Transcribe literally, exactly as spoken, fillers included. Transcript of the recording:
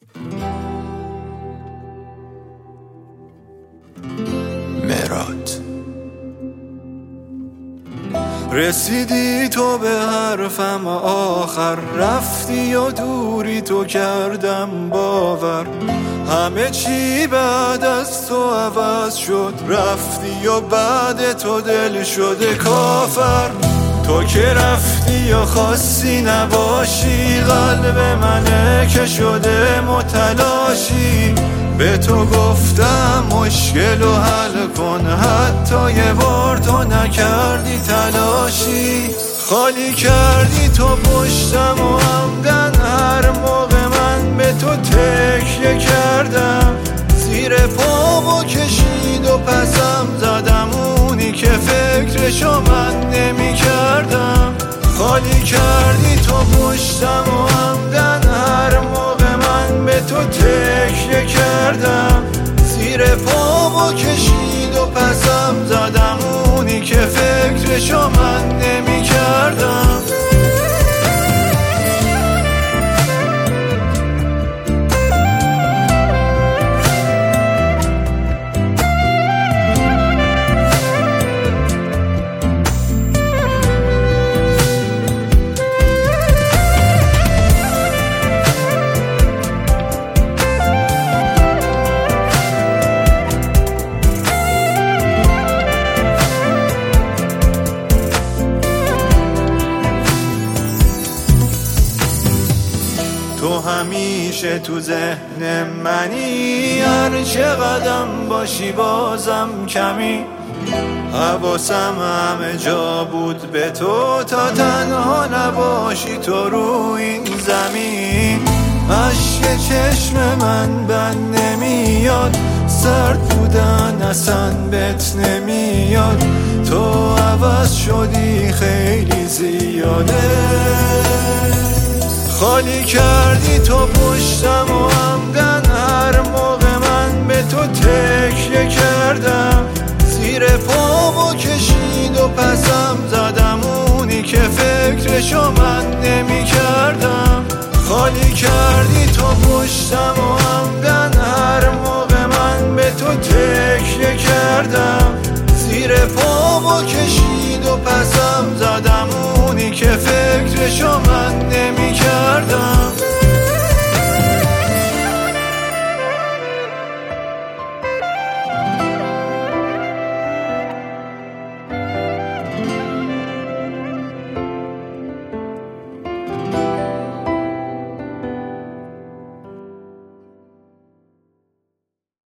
مراد رسیدی تو به حرفم آخر، رفتی و دوری تو کردم باور. همه چی بعد از تو عوض شد، رفتی و بعد تو دل شده کافر. تو که رفتی و خواستی نباشی، قلب منه که شده متلاشی. به تو گفتم مشکل و حل کن، حتی یه بار تو نکردی تلاشی. خالی کردی تو پشتم و عمدن، هر موقع من به تو تکیه کردم. زیر پامو کشید و پسم زدم، اونی که فکرشو من نمی کردم. خالی کردی تو پشتم و عمدن، هر موقع من به تو تکیه کردم. زیر پامو کشید و پسم زدم، اونی که فکرشو من نمی کردم. تو همیشه تو ذهن منی، هر چه قدم باشی بازم کمی. حواسم همه جا بود به تو، تا تنها نباشی تو رو این زمین. اشک چشم من بند نمیاد، سرد بودن اصلا بهت نمیاد. تو عوض شدی خیلی زیاده، خالی کردی تو پشتم و عمدن، هر موقع من به تو تکیه کردم. زیر پامو کشید و پسم زدم، اونی که فکرشو من نمی کردم. خالی کردی تو پشتم و عمدن، هر موقع من به تو تکیه کردم. زیر پامو کشید و پسم زدم، اونی که فکرشو من نمی کردم.